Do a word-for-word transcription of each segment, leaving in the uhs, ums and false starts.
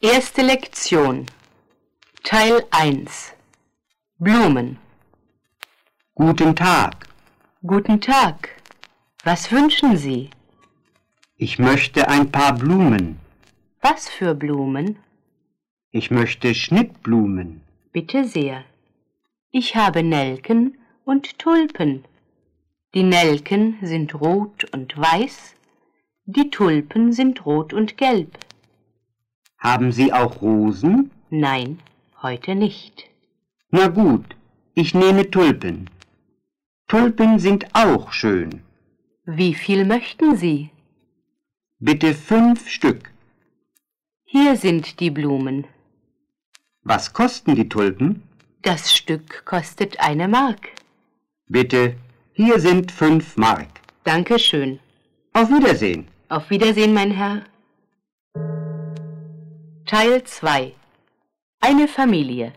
Erste Lektion, Teil eins. Blumen. Guten Tag. Guten Tag. Was wünschen Sie? Ich möchte ein paar Blumen. Was für Blumen? Ich möchte Schnittblumen. Bitte sehr. Ich habe Nelken und Tulpen. Die Nelken sind rot und weiß, die Tulpen sind rot und gelb. Haben Sie auch Rosen? Nein, heute nicht. Na gut, ich nehme Tulpen. Tulpen sind auch schön. Wie viel möchten Sie? Bitte fünf Stück. Hier sind die Blumen. Was kosten die Tulpen? Das Stück kostet eine Mark. Bitte, hier sind fünf Mark. Danke schön. Auf Wiedersehen. Auf Wiedersehen, mein Herr. Teil zwei. Eine Familie.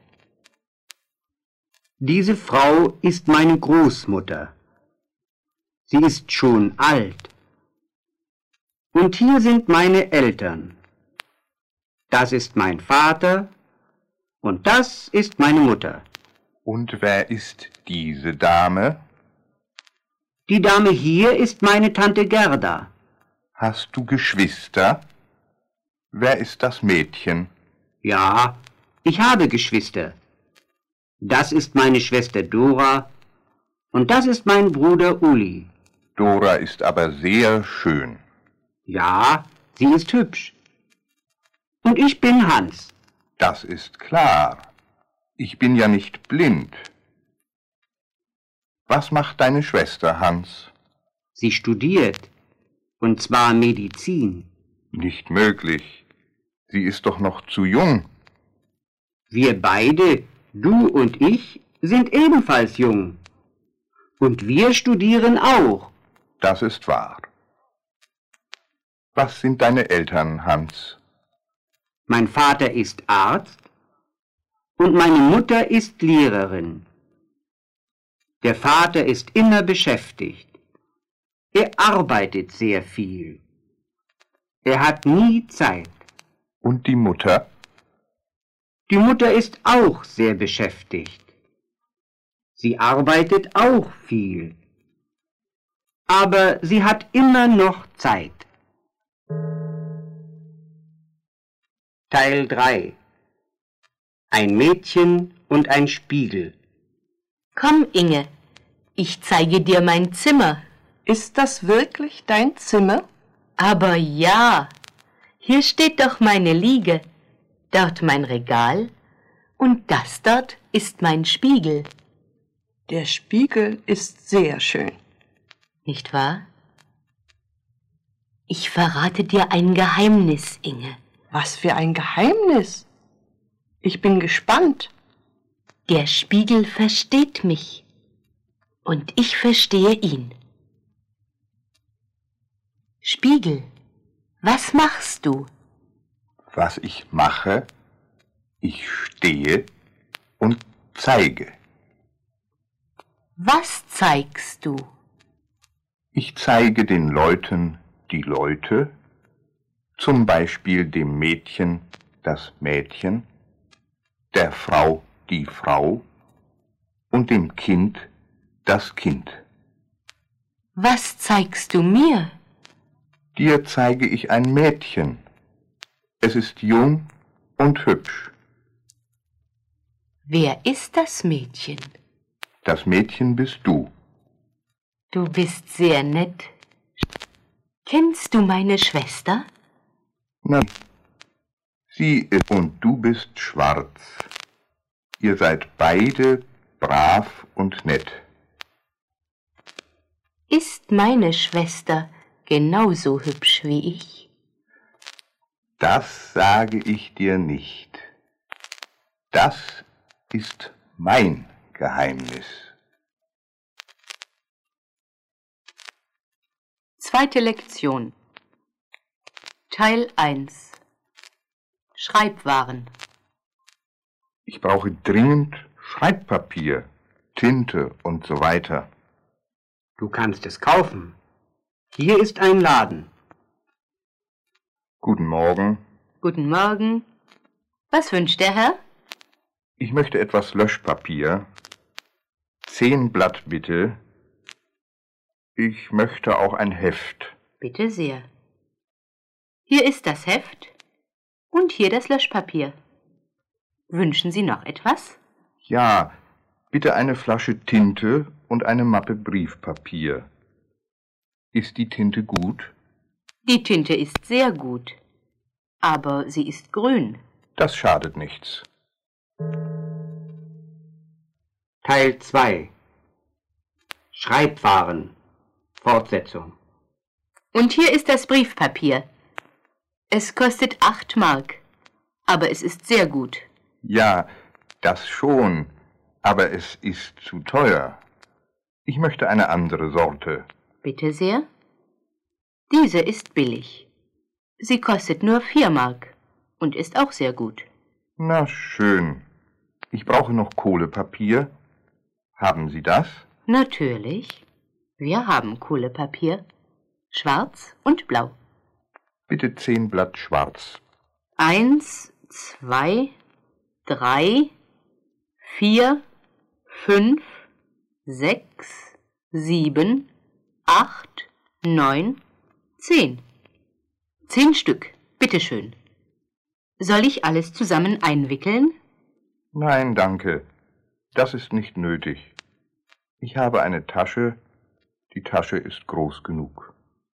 Diese Frau ist meine Großmutter. Sie ist schon alt. Und hier sind meine Eltern. Das ist mein Vater und das ist meine Mutter. Und wer ist diese Dame? Die Dame hier ist meine Tante Gerda. Hast du Geschwister? Wer ist das Mädchen? Ja, ich habe Geschwister. Das ist meine Schwester Dora und das ist mein Bruder Uli. Dora ist aber sehr schön. Ja, sie ist hübsch. Und ich bin Hans. Das ist klar. Ich bin ja nicht blind. Was macht deine Schwester, Hans? Sie studiert, und zwar Medizin. Nicht möglich. Sie ist doch noch zu jung. Wir beide, du und ich, sind ebenfalls jung. Und wir studieren auch. Das ist wahr. Was sind deine Eltern, Hans? Mein Vater ist Arzt und meine Mutter ist Lehrerin. Der Vater ist immer beschäftigt. Er arbeitet sehr viel. Er hat nie Zeit. Und die Mutter? Die Mutter ist auch sehr beschäftigt. Sie arbeitet auch viel. Aber sie hat immer noch Zeit. Teil drei. Ein Mädchen und ein Spiegel. Komm, Inge, ich zeige dir mein Zimmer. Ist das wirklich dein Zimmer? Aber ja, hier steht doch meine Liege, dort mein Regal und das dort ist mein Spiegel. Der Spiegel ist sehr schön. Nicht wahr? Ich verrate dir ein Geheimnis, Inge. Was für ein Geheimnis! Ich bin gespannt. Der Spiegel versteht mich und ich verstehe ihn. Spiegel, was machst du? Was ich mache? Ich stehe und zeige. Was zeigst du? Ich zeige den Leuten die Leute, zum Beispiel dem Mädchen das Mädchen, der Frau die Frau und dem Kind das Kind. Was zeigst du mir? Dir zeige ich ein Mädchen. Es ist jung und hübsch. Wer ist das Mädchen? Das Mädchen bist du. Du bist sehr nett. Kennst du meine Schwester? Nein, sie ist und du bist schwarz. Ihr seid beide brav und nett. Ist meine Schwester genauso hübsch wie ich? Das sage ich dir nicht. Das ist mein Geheimnis. Zweite Lektion. Teil eins. Schreibwaren. Ich brauche dringend Schreibpapier, Tinte und so weiter. Du kannst es kaufen. Hier ist ein Laden. Guten Morgen. Guten Morgen. Was wünscht der Herr? Ich möchte etwas Löschpapier. Zehn Blatt bitte. Ich möchte auch ein Heft. Bitte sehr. Hier ist das Heft und hier das Löschpapier. Wünschen Sie noch etwas? Ja, bitte eine Flasche Tinte und eine Mappe Briefpapier. Ist die Tinte gut? Die Tinte ist sehr gut, aber sie ist grün. Das schadet nichts. Teil zwei. Schreibwaren. Fortsetzung. Und hier ist das Briefpapier. Es kostet acht Mark, aber es ist sehr gut. Ja, das schon, aber es ist zu teuer. Ich möchte eine andere Sorte. Bitte sehr. Diese ist billig. Sie kostet nur vier Mark und ist auch sehr gut. Na schön. Ich brauche noch Kohlepapier. Haben Sie das? Natürlich. Wir haben Kohlepapier. Schwarz und blau. Bitte zehn Blatt schwarz. Eins, zwei, drei, vier, fünf, sechs, sieben, acht, neun, zehn. Zehn Stück, bitteschön. Soll ich alles zusammen einwickeln? Nein, danke. Das ist nicht nötig. Ich habe eine Tasche. Die Tasche ist groß genug.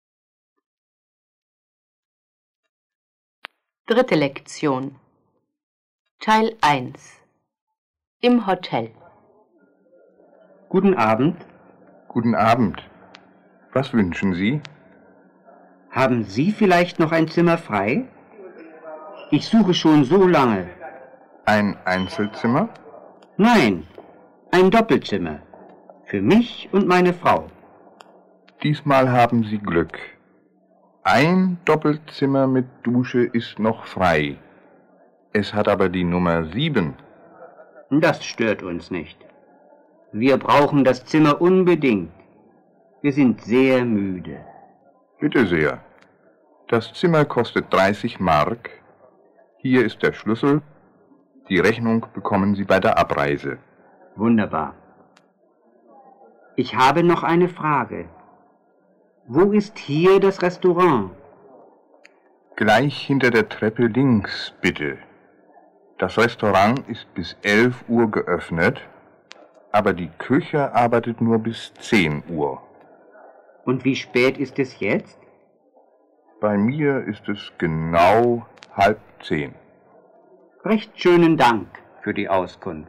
Dritte Lektion. Teil eins. Im Hotel. Guten Abend. Guten Abend. Was wünschen Sie? Haben Sie vielleicht noch ein Zimmer frei? Ich suche schon so lange. Ein Einzelzimmer? Nein, ein Doppelzimmer. Für mich und meine Frau. Diesmal haben Sie Glück. Ein Doppelzimmer mit Dusche ist noch frei. Es hat aber die Nummer sieben. Das stört uns nicht. Wir brauchen das Zimmer unbedingt. Wir sind sehr müde. Bitte sehr. Das Zimmer kostet dreißig Mark. Hier ist der Schlüssel. Die Rechnung bekommen Sie bei der Abreise. Wunderbar. Ich habe noch eine Frage. Wo ist hier das Restaurant? Gleich hinter der Treppe links, bitte. Das Restaurant ist bis elf Uhr geöffnet, aber die Küche arbeitet nur bis zehn Uhr. Und wie spät ist es jetzt? Bei mir ist es genau halb zehn. Recht schönen Dank für die Auskunft.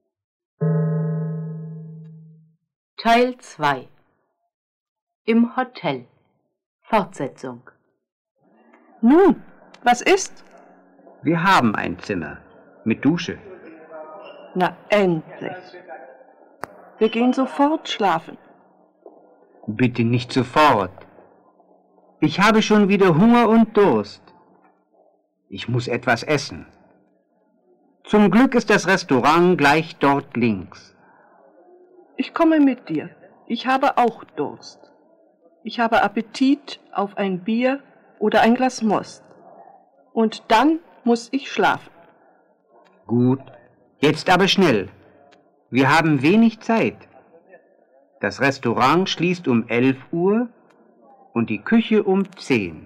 Teil zwei. Im Hotel. Fortsetzung. Nun, was ist? Wir haben ein Zimmer mit Dusche. Na, endlich. Wir gehen sofort schlafen. Bitte nicht sofort. Ich habe schon wieder Hunger und Durst. Ich muss etwas essen. Zum Glück ist das Restaurant gleich dort links. Ich komme mit dir. Ich habe auch Durst. Ich habe Appetit auf ein Bier oder ein Glas Most. Und dann muss ich schlafen. Gut, jetzt aber schnell. Wir haben wenig Zeit. Das Restaurant schließt um elf Uhr und die Küche um zehn.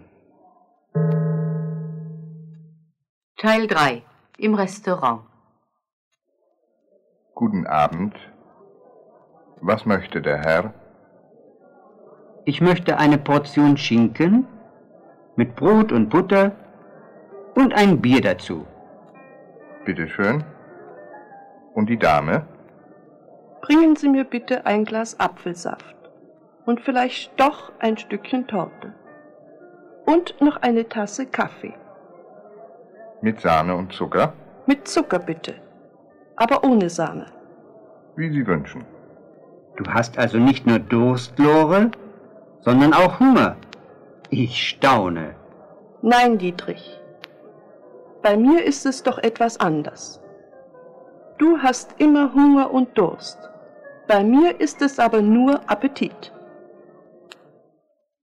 Teil drei. Im Restaurant. Guten Abend. Was möchte der Herr? Ich möchte eine Portion Schinken mit Brot und Butter und ein Bier dazu. Bitte schön. Und die Dame? Bringen Sie mir bitte ein Glas Apfelsaft und vielleicht doch ein Stückchen Torte. Und noch eine Tasse Kaffee. Mit Sahne und Zucker? Mit Zucker bitte, aber ohne Sahne. Wie Sie wünschen. Du hast also nicht nur Durst, Lore, sondern auch Hunger. Ich staune. Nein, Dietrich. Bei mir ist es doch etwas anders. Du hast immer Hunger und Durst. Bei mir ist es aber nur Appetit.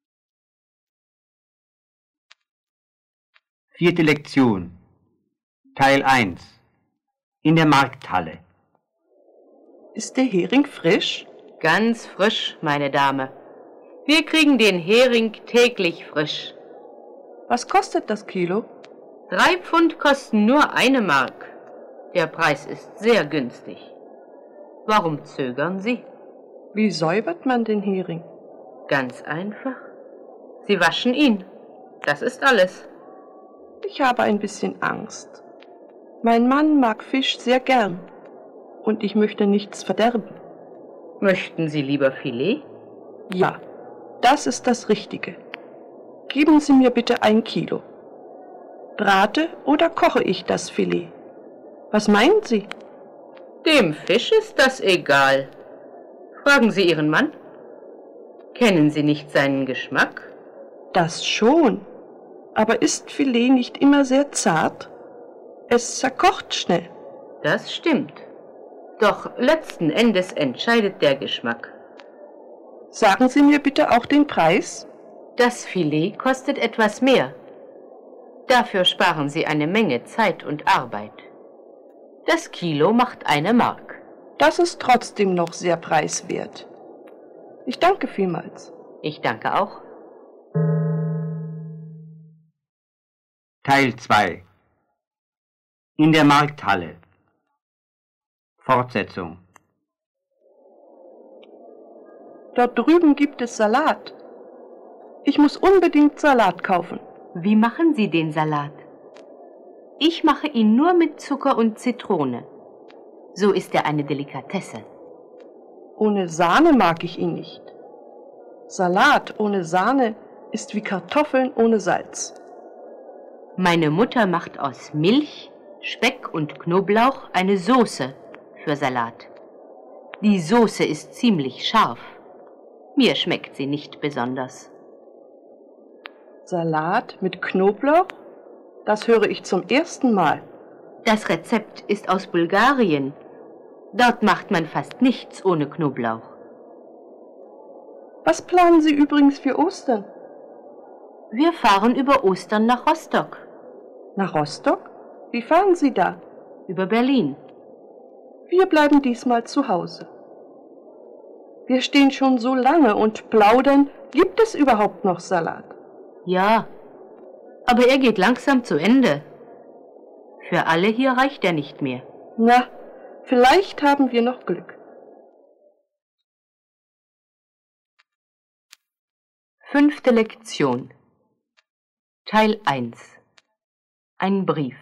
Vierte Lektion. Teil eins. In der Markthalle. Ist der Hering frisch? Ganz frisch, meine Dame. Wir kriegen den Hering täglich frisch. Was kostet das Kilo? Drei Pfund kosten nur eine Mark. Der Preis ist sehr günstig. Warum zögern Sie? Wie säubert man den Hering? Ganz einfach. Sie waschen ihn. Das ist alles. Ich habe ein bisschen Angst. Mein Mann mag Fisch sehr gern und ich möchte nichts verderben. Möchten Sie lieber Filet? Ja, das ist das Richtige. Geben Sie mir bitte ein Kilo. Brate oder koche ich das Filet? Was meinen Sie? Dem Fisch ist das egal. Fragen Sie Ihren Mann. Kennen Sie nicht seinen Geschmack? Das schon. Aber ist Filet nicht immer sehr zart? Es zerkocht schnell. Das stimmt. Doch letzten Endes entscheidet der Geschmack. Sagen Sie mir bitte auch den Preis? Das Filet kostet etwas mehr. Dafür sparen Sie eine Menge Zeit und Arbeit. Das Kilo macht eine Mark. Das ist trotzdem noch sehr preiswert. Ich danke vielmals. Ich danke auch. Teil zwei. In der Markthalle. Fortsetzung. Dort drüben gibt es Salat. Ich muss unbedingt Salat kaufen. Wie machen Sie den Salat? Ich mache ihn nur mit Zucker und Zitrone. So ist er eine Delikatesse. Ohne Sahne mag ich ihn nicht. Salat ohne Sahne ist wie Kartoffeln ohne Salz. Meine Mutter macht aus Milch, Speck und Knoblauch eine Soße für Salat. Die Soße ist ziemlich scharf. Mir schmeckt sie nicht besonders. Salat mit Knoblauch? Das höre ich zum ersten Mal. Das Rezept ist aus Bulgarien. Dort macht man fast nichts ohne Knoblauch. Was planen Sie übrigens für Ostern? Wir fahren über Ostern nach Rostock. Nach Rostock? Wie fahren Sie da? Über Berlin. Wir bleiben diesmal zu Hause. Wir stehen schon so lange und plaudern. Gibt es überhaupt noch Salat? Ja, aber er geht langsam zu Ende. Für alle hier reicht er nicht mehr. Na, vielleicht haben wir noch Glück. Fünfte Lektion. Teil eins. Ein Brief.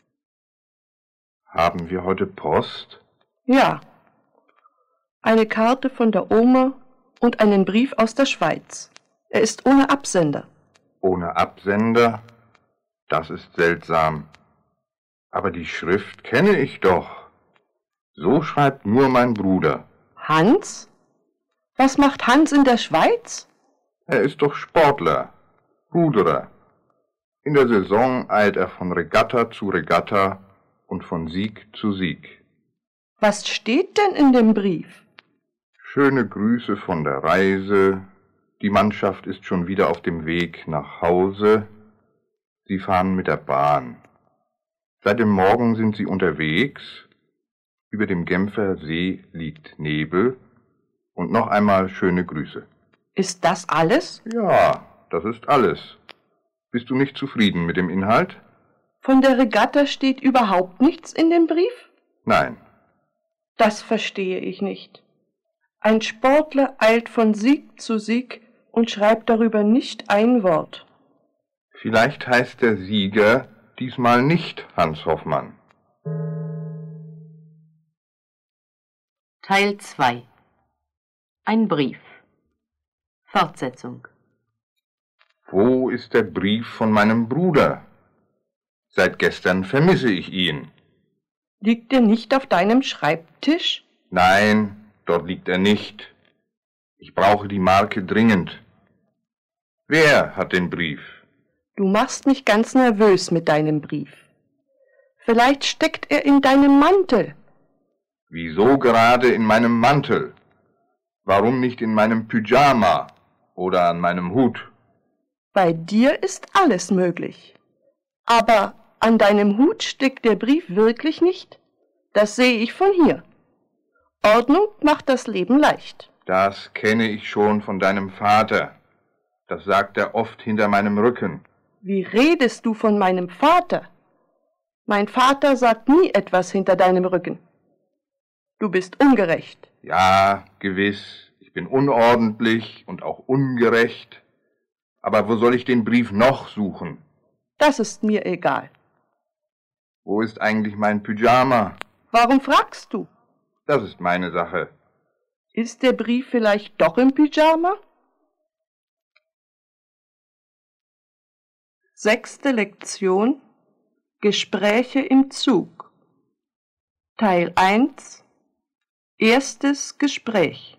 Haben wir heute Post? Ja. Eine Karte von der Oma und einen Brief aus der Schweiz. Er ist ohne Absender. Ohne Absender? Das ist seltsam. Aber die Schrift kenne ich doch. So schreibt nur mein Bruder. Hans? Was macht Hans in der Schweiz? Er ist doch Sportler, Ruderer. In der Saison eilt er von Regatta zu Regatta und von Sieg zu Sieg. Was steht denn in dem Brief? Schöne Grüße von der Reise. Die Mannschaft ist schon wieder auf dem Weg nach Hause. Sie fahren mit der Bahn. Seit dem Morgen sind sie unterwegs. Über dem Genfer See liegt Nebel. Und noch einmal schöne Grüße. Ist das alles? Ja, das ist alles. Bist du nicht zufrieden mit dem Inhalt? Von der Regatta steht überhaupt nichts in dem Brief? Nein. Das verstehe ich nicht. Ein Sportler eilt von Sieg zu Sieg und schreibt darüber nicht ein Wort. Vielleicht heißt der Sieger diesmal nicht Hans Hoffmann. Teil zwei. Ein Brief. Fortsetzung. Wo ist der Brief von meinem Bruder? Seit gestern vermisse ich ihn. Liegt er nicht auf deinem Schreibtisch? Nein, dort liegt er nicht. Ich brauche die Marke dringend. Wer hat den Brief? Du machst mich ganz nervös mit deinem Brief. Vielleicht steckt er in deinem Mantel. Wieso gerade in meinem Mantel? Warum nicht in meinem Pyjama oder an meinem Hut? Bei dir ist alles möglich. Aber An deinem Hut steckt der Brief wirklich nicht? Das sehe ich von hier. Ordnung macht das Leben leicht. Das kenne ich schon von deinem Vater. Das sagt er oft hinter meinem Rücken. Wie redest du von meinem Vater? Mein Vater sagt nie etwas hinter deinem Rücken. Du bist ungerecht. Ja, gewiss. Ich bin unordentlich und auch ungerecht. Aber wo soll ich den Brief noch suchen? Das ist mir egal. Wo ist eigentlich mein Pyjama? Warum fragst du? Das ist meine Sache. Ist der Brief vielleicht doch im Pyjama? Sechste Lektion: Gespräche im Zug. Teil eins. Erstes Gespräch.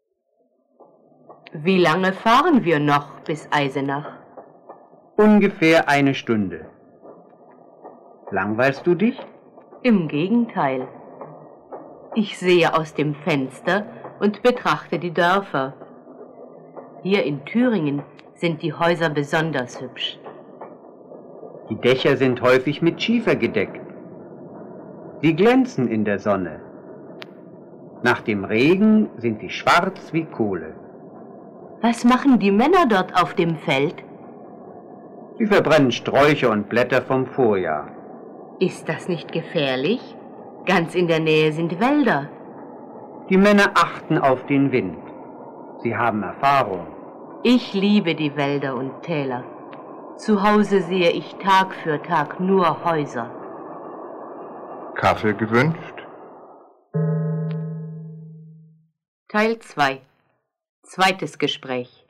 Wie lange fahren wir noch bis Eisenach? Ungefähr eine Stunde. Langweilst du dich? Im Gegenteil. Ich sehe aus dem Fenster und betrachte die Dörfer. Hier in Thüringen sind die Häuser besonders hübsch. Die Dächer sind häufig mit Schiefer gedeckt. Sie glänzen in der Sonne. Nach dem Regen sind sie schwarz wie Kohle. Was machen die Männer dort auf dem Feld? Sie verbrennen Sträucher und Blätter vom Vorjahr. Ist das nicht gefährlich? Ganz in der Nähe sind Wälder. Die Männer achten auf den Wind. Sie haben Erfahrung. Ich liebe die Wälder und Täler. Zu Hause sehe ich Tag für Tag nur Häuser. Kaffee gewünscht? Teil zwei. Zweites Gespräch.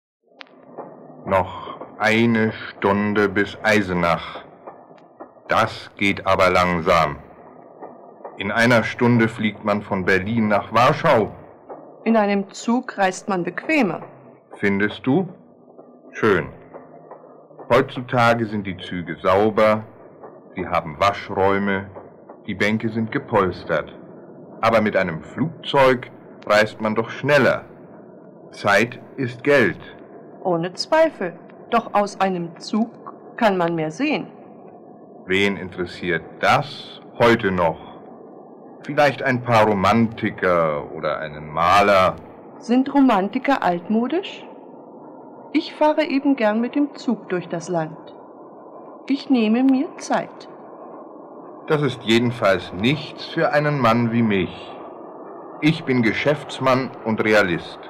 Noch eine Stunde bis Eisenach. Das geht aber langsam. In einer Stunde fliegt man von Berlin nach Warschau. In einem Zug reist man bequemer. Findest du? Schön. Heutzutage sind die Züge sauber, sie haben Waschräume, die Bänke sind gepolstert. Aber mit einem Flugzeug reist man doch schneller. Zeit ist Geld. Ohne Zweifel. Doch aus einem Zug kann man mehr sehen. Wen interessiert das heute noch? Vielleicht ein paar Romantiker oder einen Maler. Sind Romantiker altmodisch? Ich fahre eben gern mit dem Zug durch das Land. Ich nehme mir Zeit. Das ist jedenfalls nichts für einen Mann wie mich. Ich bin Geschäftsmann und Realist.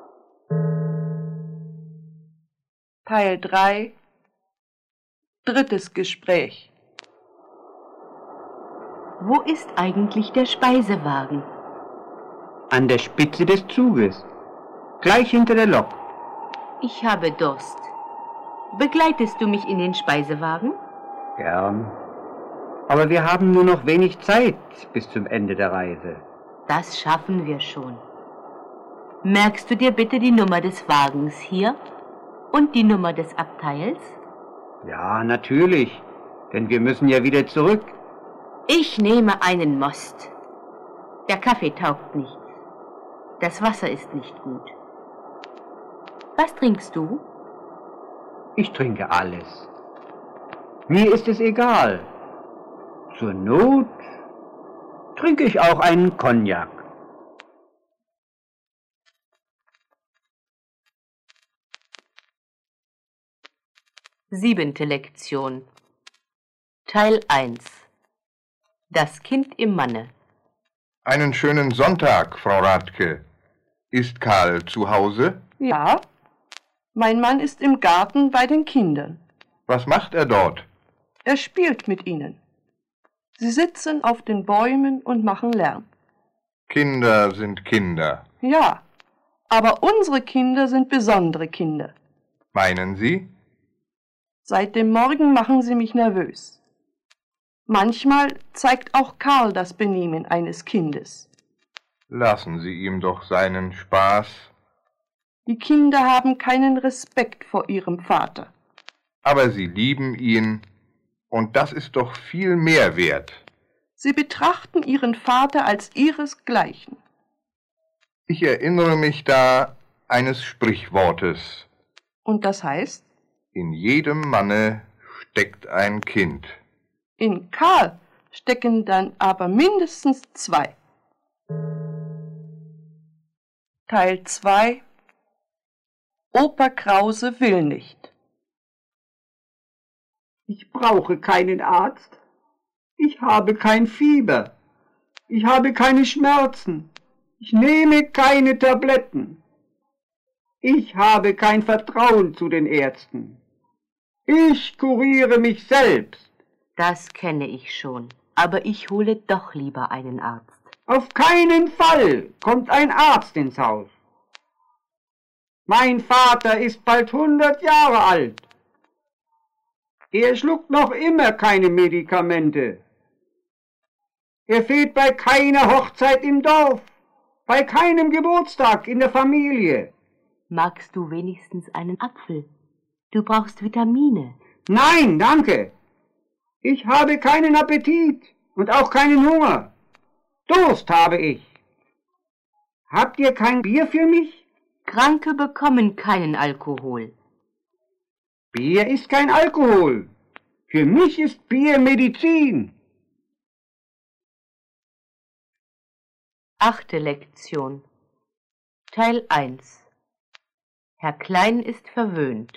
Teil drei. Drittes Gespräch. Wo ist eigentlich der Speisewagen? An der Spitze des Zuges, gleich hinter der Lok. Ich habe Durst. Begleitest du mich in den Speisewagen? Gern. Aber wir haben nur noch wenig Zeit bis zum Ende der Reise. Das schaffen wir schon. Merkst du dir bitte die Nummer des Wagens hier und die Nummer des Abteils? Ja, natürlich, denn wir müssen ja wieder zurück. Ich nehme einen Most. Der Kaffee taugt nichts. Das Wasser ist nicht gut. Was trinkst du? Ich trinke alles. Mir ist es egal. Zur Not trinke ich auch einen Cognac. Siebente Lektion. Teil eins. Das Kind im Manne. Einen schönen Sonntag, Frau Radke. Ist Karl zu Hause? Ja, mein Mann ist im Garten bei den Kindern. Was macht er dort? Er spielt mit ihnen. Sie sitzen auf den Bäumen und machen Lärm. Kinder sind Kinder. Ja, aber unsere Kinder sind besondere Kinder. Meinen Sie? Seit dem Morgen machen sie mich nervös. Manchmal zeigt auch Karl das Benehmen eines Kindes. Lassen Sie ihm doch seinen Spaß. Die Kinder haben keinen Respekt vor ihrem Vater. Aber sie lieben ihn, und das ist doch viel mehr wert. Sie betrachten ihren Vater als ihresgleichen. Ich erinnere mich da eines Sprichwortes. Und das heißt? In jedem Manne steckt ein Kind. In Karl stecken dann aber mindestens zwei. Teil zwei. Opa Krause will nicht. Ich brauche keinen Arzt. Ich habe kein Fieber. Ich habe keine Schmerzen. Ich nehme keine Tabletten. Ich habe kein Vertrauen zu den Ärzten. Ich kuriere mich selbst. Das kenne ich schon, aber ich hole doch lieber einen Arzt. Auf keinen Fall kommt ein Arzt ins Haus. Mein Vater ist bald hundert Jahre alt. Er schluckt noch immer keine Medikamente. Er fehlt bei keiner Hochzeit im Dorf, bei keinem Geburtstag in der Familie. Magst du wenigstens einen Apfel? Du brauchst Vitamine. Nein, danke. Ich habe keinen Appetit und auch keinen Hunger. Durst habe ich. Habt ihr kein Bier für mich? Kranke bekommen keinen Alkohol. Bier ist kein Alkohol. Für mich ist Bier Medizin. Achte Lektion. Teil eins. Herr Klein ist verwöhnt.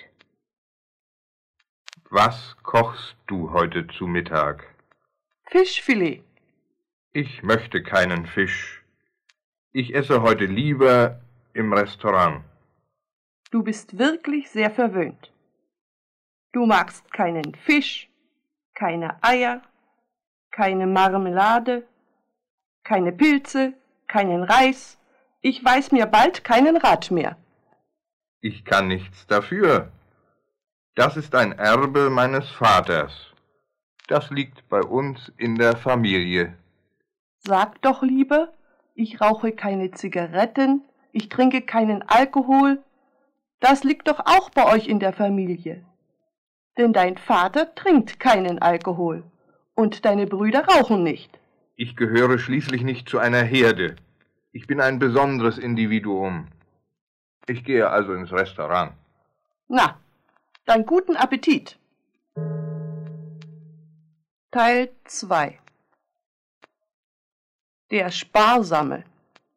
Was kochst du heute zu Mittag? Fischfilet. Ich möchte keinen Fisch. Ich esse heute lieber im Restaurant. Du bist wirklich sehr verwöhnt. Du magst keinen Fisch, keine Eier, keine Marmelade, keine Pilze, keinen Reis. Ich weiß mir bald keinen Rat mehr. Ich kann nichts dafür. Das ist ein Erbe meines Vaters. Das liegt bei uns in der Familie. Sag doch lieber, ich rauche keine Zigaretten, ich trinke keinen Alkohol. Das liegt doch auch bei euch in der Familie. Denn dein Vater trinkt keinen Alkohol und deine Brüder rauchen nicht. Ich gehöre schließlich nicht zu einer Herde. Ich bin ein besonderes Individuum. Ich gehe also ins Restaurant. Na, dann guten Appetit. Teil zwei. Der Sparsame.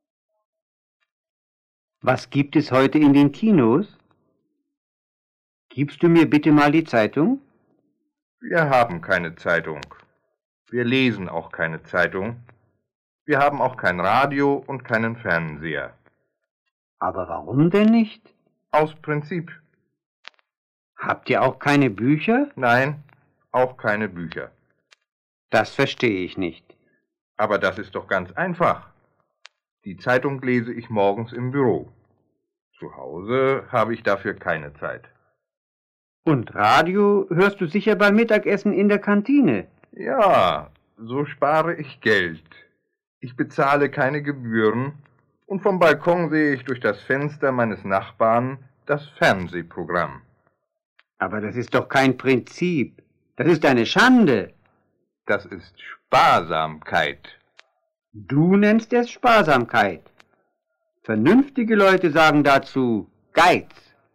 Was gibt es heute in den Kinos? Gibst du mir bitte mal die Zeitung? Wir haben keine Zeitung. Wir lesen auch keine Zeitung. Wir haben auch kein Radio und keinen Fernseher. Aber warum denn nicht? Aus Prinzip. Habt ihr auch keine Bücher? Nein, auch keine Bücher. Das verstehe ich nicht. Aber das ist doch ganz einfach. Die Zeitung lese ich morgens im Büro. Zu Hause habe ich dafür keine Zeit. Und Radio hörst du sicher beim Mittagessen in der Kantine? Ja, so spare ich Geld. Ich bezahle keine Gebühren und vom Balkon sehe ich durch das Fenster meines Nachbarn das Fernsehprogramm. Aber das ist doch kein Prinzip. Das ist eine Schande. Das ist Sparsamkeit. Du nennst es Sparsamkeit. Vernünftige Leute sagen dazu Geiz.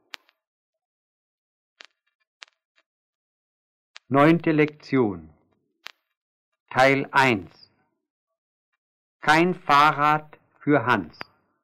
Neunte Lektion. Teil eins. Kein Fahrrad für Hans.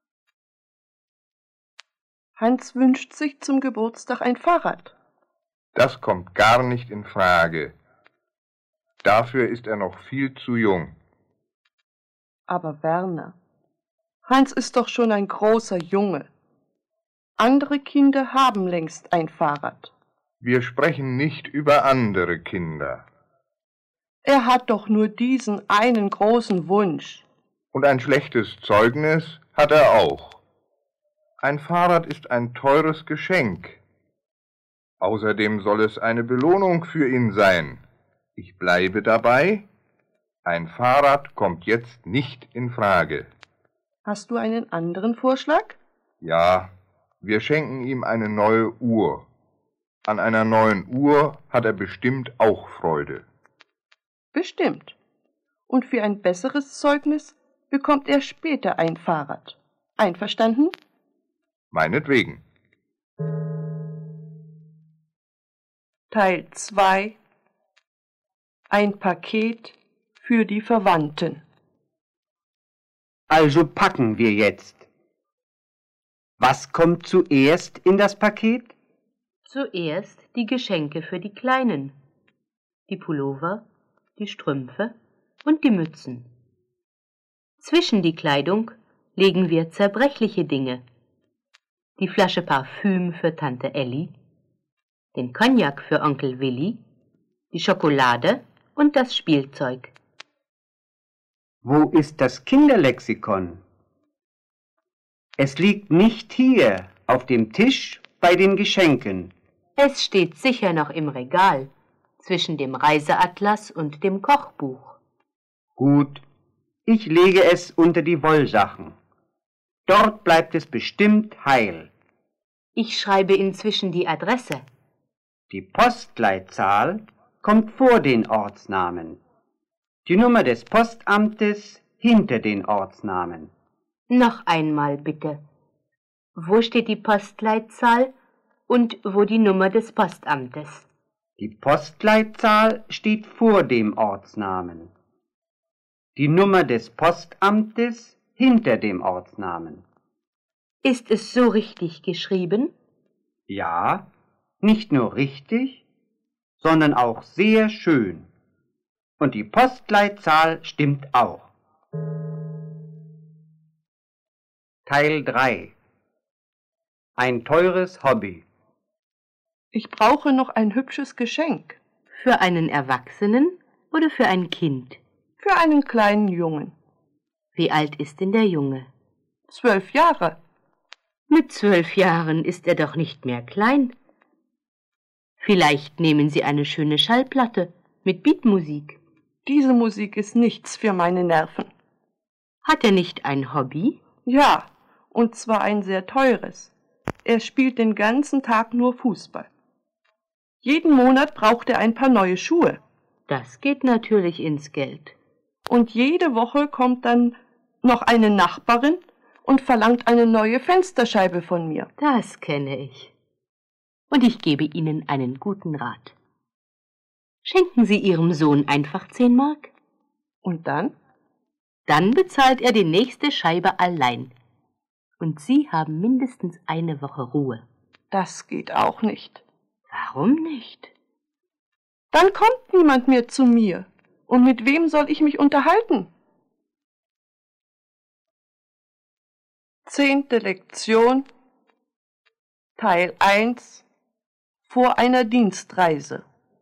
Hans wünscht sich zum Geburtstag ein Fahrrad. Das kommt gar nicht in Frage. Dafür ist er noch viel zu jung. Aber Werner, Hans ist doch schon ein großer Junge. Andere Kinder haben längst ein Fahrrad. Wir sprechen nicht über andere Kinder. Er hat doch nur diesen einen großen Wunsch. Und ein schlechtes Zeugnis hat er auch. Ein Fahrrad ist ein teures Geschenk. Außerdem soll es eine Belohnung für ihn sein. Ich bleibe dabei. Ein Fahrrad kommt jetzt nicht in Frage. Hast du einen anderen Vorschlag? Ja, wir schenken ihm eine neue Uhr. An einer neuen Uhr hat er bestimmt auch Freude. Bestimmt. Und für ein besseres Zeugnis bekommt er später ein Fahrrad. Einverstanden? Meinetwegen. Teil zwei. Ein Paket für die Verwandten. Also packen wir jetzt. Was kommt zuerst in das Paket? Zuerst die Geschenke für die Kleinen. Die Pullover, die Strümpfe und die Mützen. Zwischen die Kleidung legen wir zerbrechliche Dinge. Die Flasche Parfüm für Tante Elli, den Cognac für Onkel Willi, die Schokolade und das Spielzeug. Wo ist das Kinderlexikon? Es liegt nicht hier auf dem Tisch bei den Geschenken. Es steht sicher noch im Regal, zwischen dem Reiseatlas und dem Kochbuch. Gut, ich lege es unter die Wollsachen. Dort bleibt es bestimmt heil. Ich schreibe inzwischen die Adresse. Die Postleitzahl kommt vor den Ortsnamen. Die Nummer des Postamtes hinter den Ortsnamen. Noch einmal bitte. Wo steht die Postleitzahl und wo die Nummer des Postamtes? Die Postleitzahl steht vor dem Ortsnamen. Die Nummer des Postamtes hinter dem Ortsnamen. Ist es so richtig geschrieben? Ja, nicht nur richtig, sondern auch sehr schön. Und die Postleitzahl stimmt auch. Teil drei. Ein teures Hobby. Ich brauche noch ein hübsches Geschenk. Für einen Erwachsenen oder für ein Kind? Für einen kleinen Jungen. Wie alt ist denn der Junge? Zwölf Jahre. Mit zwölf Jahren ist er doch nicht mehr klein. Vielleicht nehmen Sie eine schöne Schallplatte mit Beatmusik. Diese Musik ist nichts für meine Nerven. Hat er nicht ein Hobby? Ja, und zwar ein sehr teures. Er spielt den ganzen Tag nur Fußball. Jeden Monat braucht er ein paar neue Schuhe. Das geht natürlich ins Geld. Und jede Woche kommt dann noch eine Nachbarin und verlangt eine neue Fensterscheibe von mir. Das kenne ich. Und ich gebe Ihnen einen guten Rat. Schenken Sie Ihrem Sohn einfach zehn Mark. Und dann? Dann bezahlt er die nächste Scheibe allein. Und Sie haben mindestens eine Woche Ruhe. Das geht auch nicht. Warum nicht? Dann kommt niemand mehr zu mir. Und mit wem soll ich mich unterhalten? Zehnte Lektion, Teil eins, vor einer Dienstreise.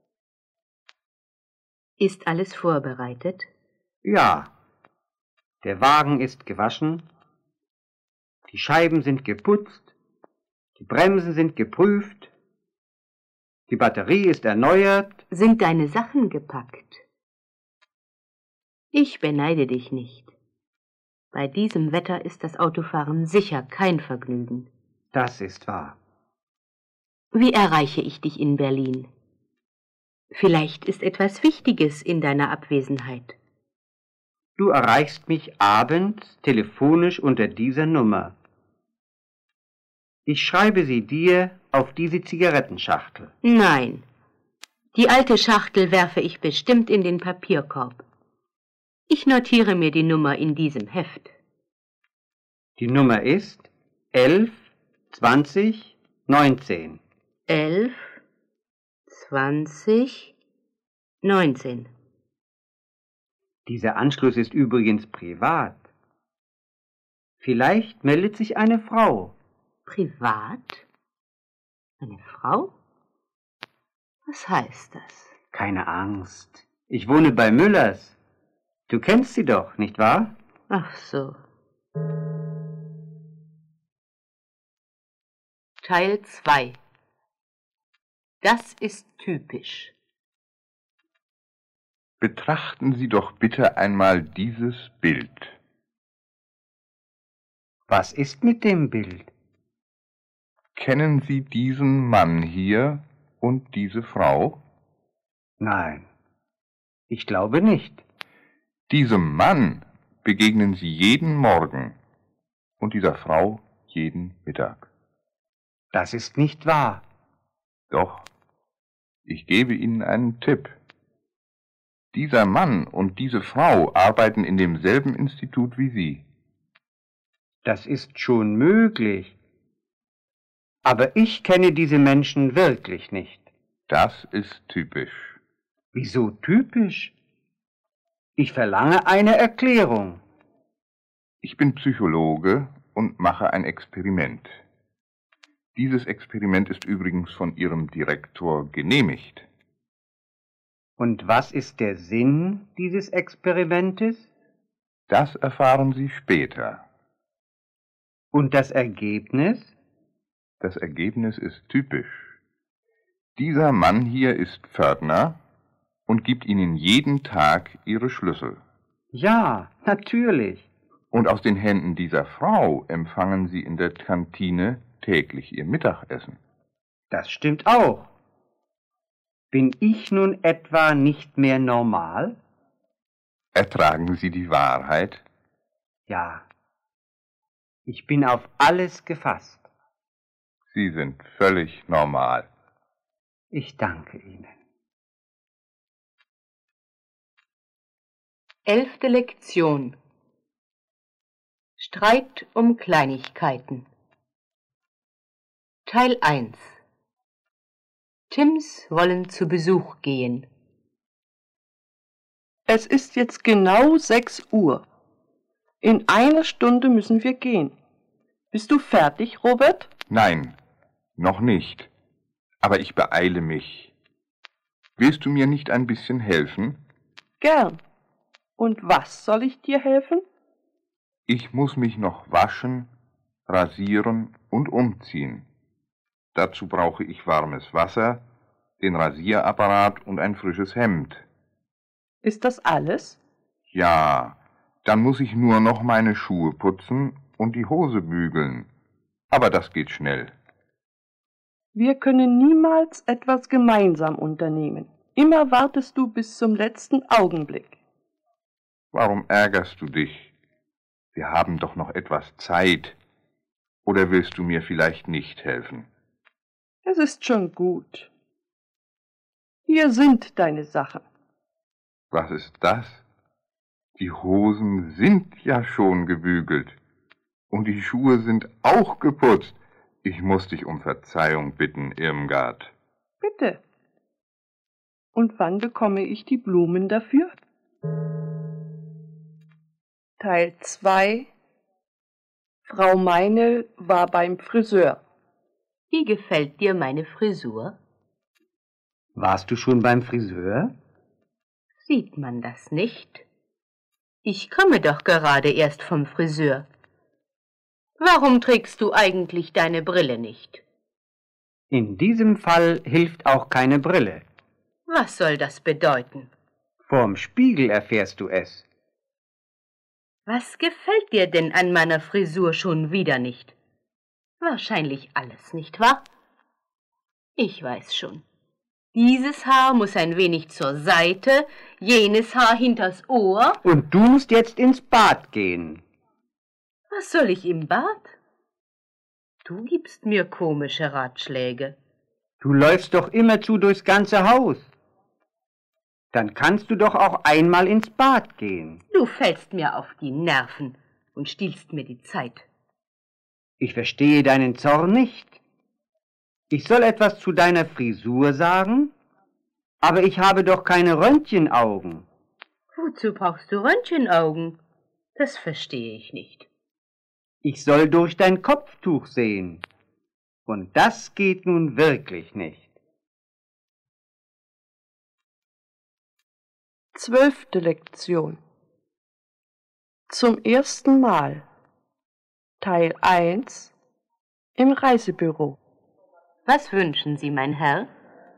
Ist alles vorbereitet? Ja, der Wagen ist gewaschen, die Scheiben sind geputzt, die Bremsen sind geprüft, die Batterie ist erneuert. Sind deine Sachen gepackt? Ich beneide dich nicht. Bei diesem Wetter ist das Autofahren sicher kein Vergnügen. Das ist wahr. Wie erreiche ich dich in Berlin? Vielleicht ist etwas Wichtiges in deiner Abwesenheit. Du erreichst mich abends telefonisch unter dieser Nummer. Ich schreibe sie dir auf diese Zigarettenschachtel. Nein, die alte Schachtel werfe ich bestimmt in den Papierkorb. Ich notiere mir die Nummer in diesem Heft. Die Nummer ist elf zwanzig neunzehn. elf zwanzig neunzehn. Dieser Anschluss ist übrigens privat. Vielleicht meldet sich eine Frau. Privat? Eine Frau? Was heißt das? Keine Angst. Ich wohne bei Müllers. Du kennst sie doch, nicht wahr? Ach so. Teil zwei. Das ist typisch. Betrachten Sie doch bitte einmal dieses Bild. Was ist mit dem Bild? Kennen Sie diesen Mann hier und diese Frau? Nein, ich glaube nicht. Diesem Mann begegnen Sie jeden Morgen und dieser Frau jeden Mittag. Das ist nicht wahr. Doch, ich gebe Ihnen einen Tipp. Dieser Mann und diese Frau arbeiten in demselben Institut wie Sie. Das ist schon möglich. Aber ich kenne diese Menschen wirklich nicht. Das ist typisch. Wieso typisch? Ich verlange eine Erklärung. Ich bin Psychologe und mache ein Experiment. Dieses Experiment ist übrigens von Ihrem Direktor genehmigt. Und was ist der Sinn dieses Experimentes? Das erfahren Sie später. Und das Ergebnis? Das Ergebnis ist typisch. Dieser Mann hier ist Pförtner und gibt Ihnen jeden Tag Ihre Schlüssel. Ja, natürlich. Und aus den Händen dieser Frau empfangen Sie in der Kantine täglich Ihr Mittagessen. Das stimmt auch. Bin ich nun etwa nicht mehr normal? Ertragen Sie die Wahrheit? Ja. Ich bin auf alles gefasst. Sie sind völlig normal. Ich danke Ihnen. Elfte Lektion. Streit um Kleinigkeiten. Teil eins. Tims wollen zu Besuch gehen. Es ist jetzt genau sechs Uhr. In einer Stunde müssen wir gehen. Bist du fertig, Robert? Nein, noch nicht. Aber ich beeile mich. Willst du mir nicht ein bisschen helfen? Gern. Und was soll ich dir helfen? Ich muss mich noch waschen, rasieren und umziehen. Dazu brauche ich warmes Wasser, den Rasierapparat und ein frisches Hemd. Ist das alles? Ja, dann muss ich nur noch meine Schuhe putzen und die Hose bügeln. Aber das geht schnell. Wir können niemals etwas gemeinsam unternehmen. Immer wartest du bis zum letzten Augenblick. Warum ärgerst du dich? Wir haben doch noch etwas Zeit. Oder willst du mir vielleicht nicht helfen? Es ist schon gut. Hier sind deine Sachen. Was ist das? Die Hosen sind ja schon gebügelt. Und die Schuhe sind auch geputzt. Ich muss dich um Verzeihung bitten, Irmgard. Bitte. Und wann bekomme ich die Blumen dafür? Teil zwei. Frau Meinl war beim Friseur. Wie gefällt dir meine Frisur? Warst du schon beim Friseur? Sieht man das nicht? Ich komme doch gerade erst vom Friseur. Warum trägst du eigentlich deine Brille nicht? In diesem Fall hilft auch keine Brille. Was soll das bedeuten? Vorm Spiegel erfährst du es. Was gefällt dir denn an meiner Frisur schon wieder nicht? Wahrscheinlich alles, nicht wahr? Ich weiß schon. Dieses Haar muss ein wenig zur Seite, jenes Haar hinters Ohr. Und du musst jetzt ins Bad gehen. Was soll ich im Bad? Du gibst mir komische Ratschläge. Du läufst doch immerzu durchs ganze Haus. Dann kannst du doch auch einmal ins Bad gehen. Du fällst mir auf die Nerven und stiehlst mir die Zeit. Ich verstehe deinen Zorn nicht. Ich soll etwas zu deiner Frisur sagen, aber ich habe doch keine Röntgenaugen. Wozu brauchst du Röntgenaugen? Das verstehe ich nicht. Ich soll durch dein Kopftuch sehen. Und das geht nun wirklich nicht. Zwölfte Lektion. Zum ersten Mal. Teil eins. Im Reisebüro. Was wünschen Sie, mein Herr?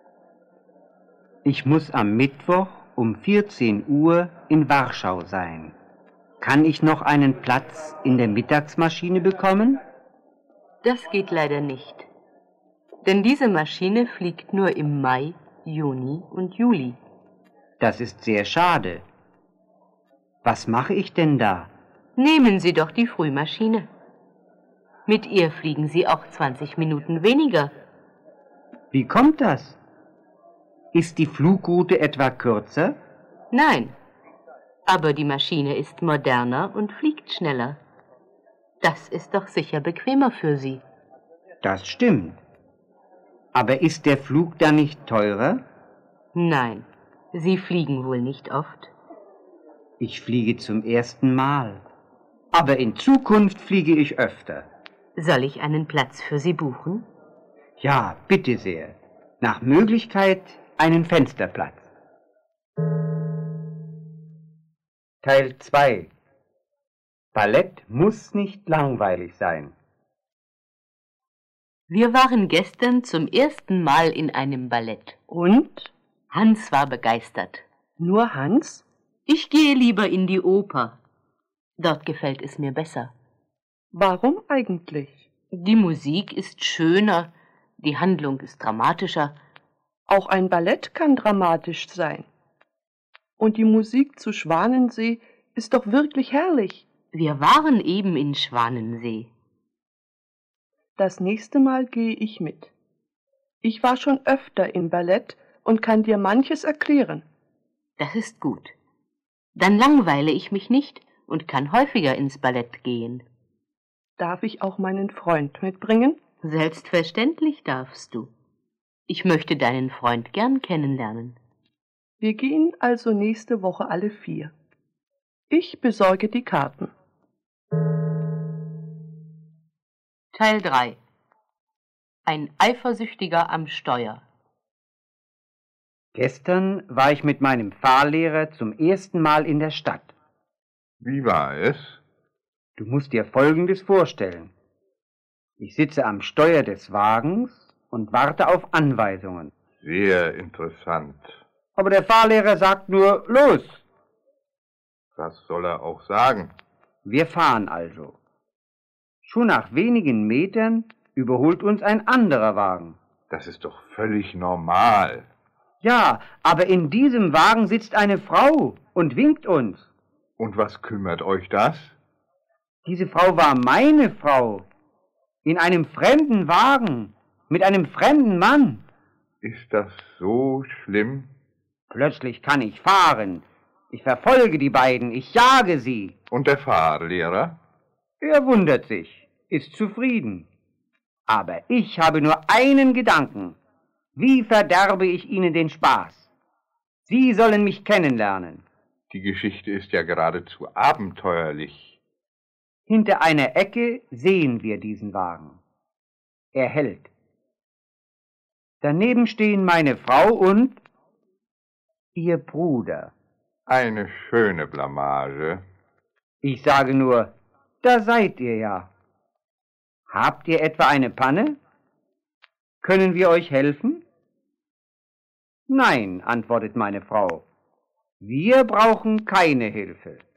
Ich muss am Mittwoch um vierzehn Uhr in Warschau sein. Kann ich noch einen Platz in der Mittagsmaschine bekommen? Das geht leider nicht. Denn diese Maschine fliegt nur im Mai, Juni und Juli. Das ist sehr schade. Was mache ich denn da? Nehmen Sie doch die Frühmaschine. Mit ihr fliegen Sie auch zwanzig Minuten weniger. Wie kommt das? Ist die Flugroute etwa kürzer? Nein, aber die Maschine ist moderner und fliegt schneller. Das ist doch sicher bequemer für Sie. Das stimmt. Aber ist der Flug dann nicht teurer? Nein, Sie fliegen wohl nicht oft. Ich fliege zum ersten Mal. Aber in Zukunft fliege ich öfter. Soll ich einen Platz für Sie buchen? Ja, bitte sehr. Nach Möglichkeit einen Fensterplatz. Teil zwei. Ballett muss nicht langweilig sein. Wir waren gestern zum ersten Mal in einem Ballett. Und? Hans war begeistert. Nur Hans? Ich gehe lieber in die Oper. Dort gefällt es mir besser. Warum eigentlich? Die Musik ist schöner, die Handlung ist dramatischer. Auch ein Ballett kann dramatisch sein. Und die Musik zu Schwanensee ist doch wirklich herrlich. Wir waren eben in Schwanensee. Das nächste Mal gehe ich mit. Ich war schon öfter im Ballett und kann dir manches erklären. Das ist gut. Dann langweile ich mich nicht und kann häufiger ins Ballett gehen. Darf ich auch meinen Freund mitbringen? Selbstverständlich darfst du. Ich möchte deinen Freund gern kennenlernen. Wir gehen also nächste Woche alle vier. Ich besorge die Karten. Teil drei. Ein Eifersüchtiger am Steuer. Gestern war ich mit meinem Fahrlehrer zum ersten Mal in der Stadt. Wie war es? Du musst dir Folgendes vorstellen. Ich sitze am Steuer des Wagens und warte auf Anweisungen. Sehr interessant. Aber der Fahrlehrer sagt nur, los! Was soll er auch sagen? Wir fahren also. Schon nach wenigen Metern überholt uns ein anderer Wagen. Das ist doch völlig normal. Ja, aber in diesem Wagen sitzt eine Frau und winkt uns. Und was kümmert euch das? Diese Frau war meine Frau. In einem fremden Wagen, mit einem fremden Mann. Ist das so schlimm? Plötzlich kann ich fahren. Ich verfolge die beiden, ich jage sie. Und der Fahrlehrer? Er wundert sich, ist zufrieden. Aber ich habe nur einen Gedanken. Wie verderbe ich ihnen den Spaß? Sie sollen mich kennenlernen. Die Geschichte ist ja geradezu abenteuerlich. Hinter einer Ecke sehen wir diesen Wagen. Er hält. Daneben stehen meine Frau und ihr Bruder. Eine schöne Blamage. Ich sage nur, da seid ihr ja. Habt ihr etwa eine Panne? Können wir euch helfen? Nein, antwortet meine Frau. Wir brauchen keine Hilfe.